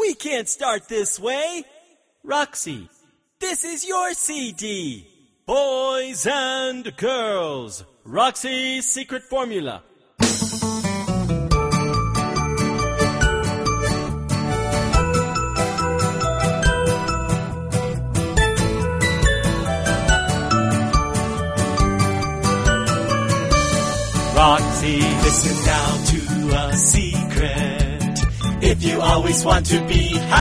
We can't start this way. Roxy, this is your CD. Boys and girls, Roxy's secret formula. Roxy, listen now to a secret. If you always want to be